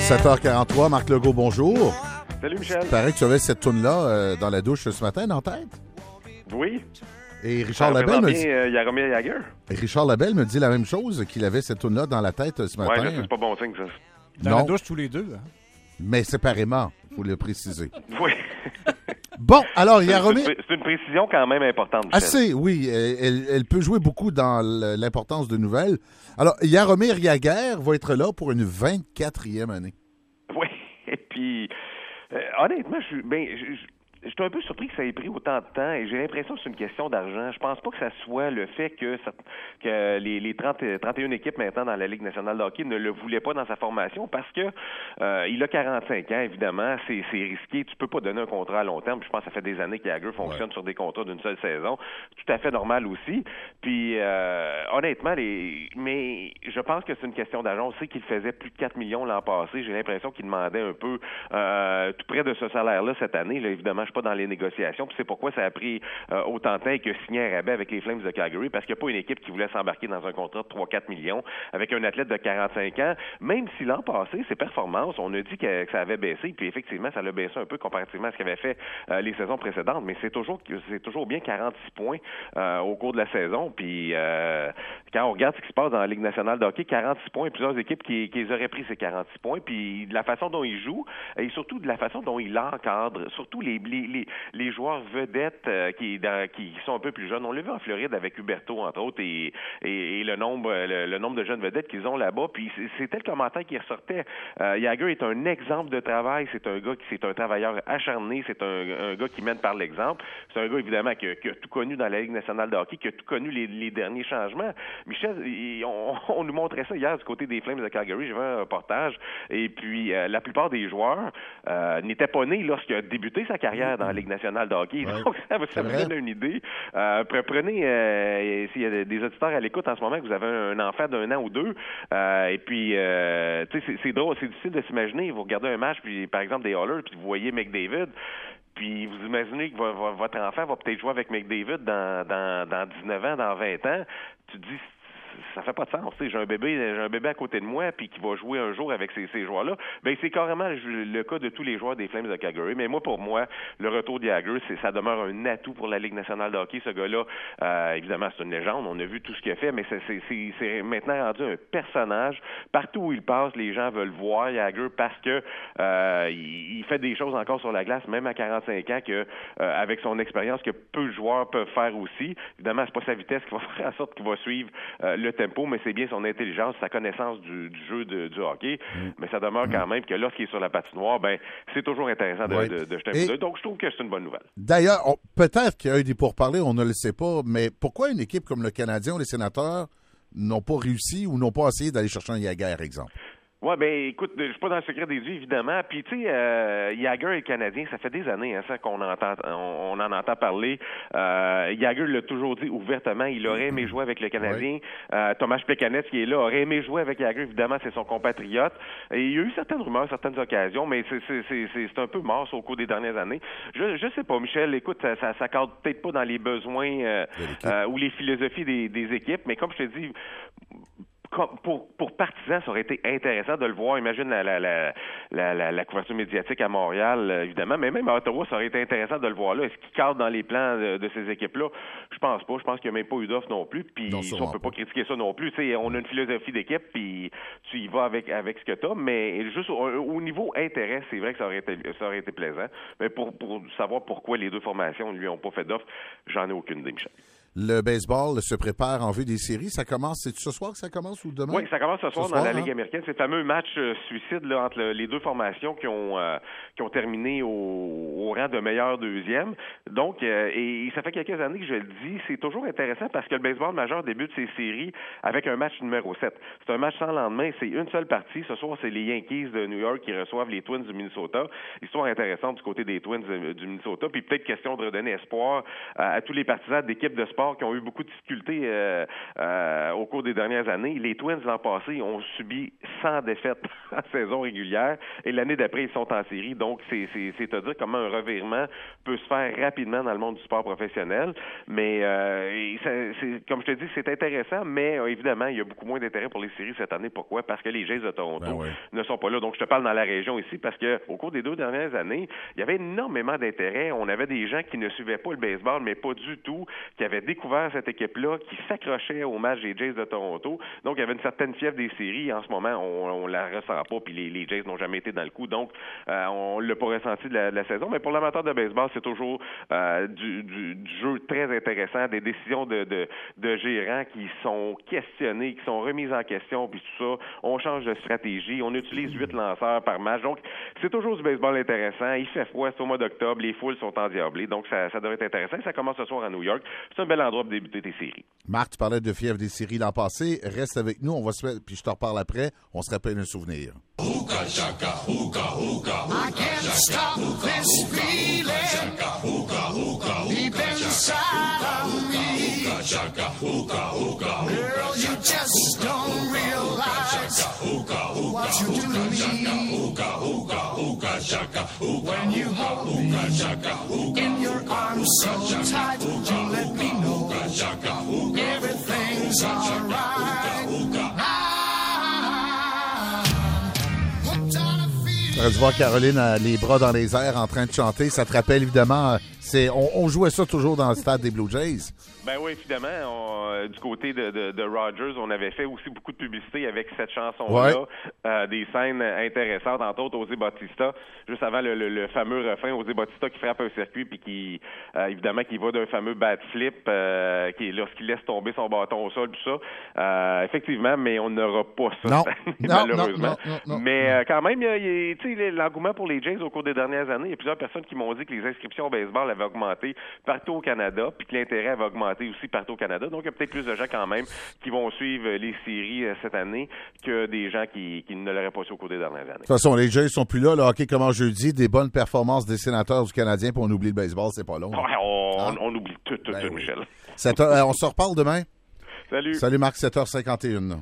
7h43, Marc Legault, bonjour. Salut Michel. Paraît que tu avais cette toune-là dans la douche ce matin, en tête? Oui. Et Richard Labelle me dit... Jaromir Jagr. Richard Labelle me dit la même chose, qu'il avait cette toune-là dans la tête ce matin. Ouais, c'est pas bon signe, ça. Dans la douche tous les deux. Hein? Mais séparément, il faut le préciser. Oui. Bon, alors, Jaromir... C'est une précision quand même importante, Michel. Assez, oui. Elle peut jouer beaucoup dans l'importance de nouvelles. Alors, Jaromir Jagr va être là pour une 24e année. Oui. Et puis, honnêtement, je suis un peu surpris que ça ait pris autant de temps et j'ai l'impression que c'est une question d'argent. Je pense pas que ça soit le fait que les 31 équipes maintenant dans la Ligue nationale de hockey ne le voulaient pas dans sa formation parce que il a 45 ans, évidemment, c'est risqué. Tu peux pas donner un contrat à long terme. Je pense que ça fait des années que Jagr fonctionne sur des contrats d'une seule saison. Tout à fait normal aussi. Puis, honnêtement, mais je pense que c'est une question d'argent. On sait qu'il faisait plus de 4 millions l'an passé. J'ai l'impression qu'il demandait un peu tout près de ce salaire-là cette année. Là, évidemment, pas dans les négociations, puis c'est pourquoi ça a pris autant de temps et que signé un rabais avec les Flames de Calgary, parce qu'il n'y a pas une équipe qui voulait s'embarquer dans un contrat de 3-4 millions avec un athlète de 45 ans, même si l'an passé, ses performances, on a dit que ça avait baissé, puis effectivement, ça l'a baissé un peu comparativement à ce qu'il avait fait les saisons précédentes, mais c'est toujours bien 46 points au cours de la saison, puis quand on regarde ce qui se passe dans la Ligue nationale de hockey, 46 points, plusieurs équipes qui auraient pris ces 46 points, puis de la façon dont il joue, et surtout de la façon dont il encadre, surtout les joueurs vedettes qui sont un peu plus jeunes. On l'a vu en Floride avec Huberto, entre autres, et le nombre de jeunes vedettes qu'ils ont là-bas. Puis c'était le commentaire qui ressortait. Jagr est un exemple de travail. C'est un gars c'est un travailleur acharné. C'est un gars qui mène par l'exemple. C'est un gars, évidemment, qui a tout connu dans la Ligue nationale de hockey, qui a tout connu les derniers changements. Michel, on nous montrait ça hier du côté des Flames de Calgary. J'ai vu un reportage. Et puis, la plupart des joueurs n'étaient pas nés lorsqu'il a débuté sa carrière dans la Ligue nationale de hockey. Ouais. Donc, ça vous donne une idée. Prenez, s'il y a des auditeurs à l'écoute en ce moment, que vous avez un enfant d'1 an ou 2, et puis, tu sais, c'est drôle, c'est difficile de s'imaginer. Vous regardez un match, puis par exemple des Oilers, puis vous voyez McDavid, puis vous imaginez que votre enfant va peut-être jouer avec McDavid dans 19 ans, dans 20 ans. Tu te dis, ça fait pas de sens. J'ai un bébé à côté de moi puis qui va jouer un jour avec ces joueurs-là. Ben c'est carrément le cas de tous les joueurs des Flames de Calgary. Mais pour moi, le retour de Jagr, ça demeure un atout pour la Ligue nationale de hockey. Ce gars-là, évidemment, c'est une légende. On a vu tout ce qu'il a fait, mais c'est maintenant rendu un personnage. Partout où il passe, les gens veulent voir Jagr parce que il fait des choses encore sur la glace, même à 45 ans, que avec son expérience, que peu de joueurs peuvent faire aussi. Évidemment, c'est pas sa vitesse qui va faire en sorte qu'il va suivre le tempo, mais c'est bien son intelligence, sa connaissance du jeu du hockey. Mais ça demeure quand même que lorsqu'il est sur la patinoire, ben c'est toujours intéressant de jeter un coup d'œil. Donc, je trouve que c'est une bonne nouvelle. D'ailleurs, peut-être qu'il y a eu des pourparlers, on ne le sait pas, mais pourquoi une équipe comme le Canadien ou les Sénateurs n'ont pas réussi ou n'ont pas essayé d'aller chercher un Jagr, exemple? Ouais, ben écoute, je suis pas dans le secret des dieux, évidemment. Puis tu sais, Jagr et le Canadien, ça fait des années ça qu'on on en entend parler. Jagr l'a toujours dit ouvertement, il aurait aimé jouer avec le Canadien. Thomas Plekanec, qui est là, aurait aimé jouer avec Jagr, évidemment, c'est son compatriote. Et il y a eu certaines rumeurs, certaines occasions, mais c'est un peu mort au cours des dernières années. Je sais pas, Michel, écoute, ça cadre peut-être pas dans les besoins ou les philosophies des équipes, mais comme je te dis, pour partisans, ça aurait été intéressant de le voir. Imagine la couverture médiatique à Montréal, évidemment, mais même à Ottawa, ça aurait été intéressant de le voir là. Est-ce qu'il cadre dans les plans de ces équipes-là? Je pense pas. Je pense qu'il n'y a même pas eu d'offre non plus. Puis on peut pas critiquer ça non plus. T'sais, on a une philosophie d'équipe, puis tu y vas avec ce que tu as. Mais juste au niveau intérêt, c'est vrai que ça aurait été plaisant. Mais pour savoir pourquoi les deux formations ne lui ont pas fait d'offre, j'en ai aucune idée, Michel. Le baseball se prépare en vue des séries. Ça commence, c'est ce soir que ça commence ou demain? Oui, ça commence ce soir dans la Ligue américaine. C'est le fameux match suicide là, entre les deux formations qui ont terminé au rang de meilleur deuxième. Donc, et ça fait quelques années que je le dis, c'est toujours intéressant parce que le baseball majeur débute ses séries avec un match numéro 7. C'est un match sans lendemain, c'est une seule partie. Ce soir, c'est les Yankees de New York qui reçoivent les Twins du Minnesota. Histoire intéressante du côté des Twins du Minnesota. Puis peut-être question de redonner espoir à tous les partisans d'équipes de sport baseball qui ont eu beaucoup de difficultés au cours des dernières années. Les Twins, l'an passé, ont subi 100 défaites en saison régulière et l'année d'après, ils sont en série. Donc, c'est à dire comment un revirement peut se faire rapidement dans le monde du sport professionnel. Mais, comme je te dis, c'est intéressant, mais évidemment, il y a beaucoup moins d'intérêt pour les séries cette année. Pourquoi? Parce que les Jays de Toronto ne sont pas là. Donc, je te parle dans la région ici parce que au cours des 2 dernières années, il y avait énormément d'intérêt. On avait des gens qui ne suivaient pas le baseball, mais pas du tout, qui avaient découvert cette équipe-là, qui s'accrochaient au match des Jays de Toronto. Donc, il y avait une certaine fièvre des séries. En ce moment, on la ressent pas, puis les Jays n'ont jamais été dans le coup. Donc, on l'a pas ressenti de la saison. Mais pour l'amateur de baseball, c'est toujours du jeu très intéressant, des décisions de gérants qui sont questionnés, qui sont remises en question, puis tout ça. On change de stratégie. On utilise 8 lanceurs par match. Donc, c'est toujours du baseball intéressant. Il fait froid, c'est au mois d'octobre. Les foules sont endiablées. Donc, ça devrait être intéressant. Ça commence ce soir à New York. C'est un bel endroit pour débuter tes séries. Marc, tu parlais de fièvre des séries l'an passé. Reste avec nous. On va puis je te reparle après. On se rappelle un souvenir. Hookah shaka, hookah, hookah, hookah. I can't stop this feeling deep inside of me. Hookah shaka, hookah, hookah. Girl, you just don't realize what you do to me. When you hold me in your arms so tight, you let me know everything's alright. Tu aurais dû voir Caroline les bras dans les airs en train de chanter. Ça te rappelle évidemment, on jouait ça toujours dans le stade des Blue Jays. Ben oui, évidemment. Du côté de Rogers, on avait fait aussi beaucoup de publicité avec cette chanson-là. Des scènes intéressantes, entre autres, José Bautista, juste avant le fameux refrain, José Bautista qui frappe un circuit puis qui, évidemment, qui va d'un fameux bat flip lorsqu'il laisse tomber son bâton au sol, tout ça. Effectivement, mais on n'aura pas ça, malheureusement. Non. Mais quand même, tu sais, l'engouement pour les Jays au cours des dernières années, il y a plusieurs personnes qui m'ont dit que les inscriptions au baseball avaient augmenté partout au Canada, puis que l'intérêt avait augmenté aussi partout au Canada. Donc, il y a peut-être plus de gens quand même qui vont suivre les séries cette année que des gens qui ne l'auraient pas su au cours des dernières années. De toute façon, les Jays sont plus là. Le hockey commence jeudi. Des bonnes performances des sénateurs du Canadien, puis on oublie le baseball, c'est pas long. Ouais, on oublie tout, oui. Michel. On se reparle demain? Salut. Salut Marc, 7h51.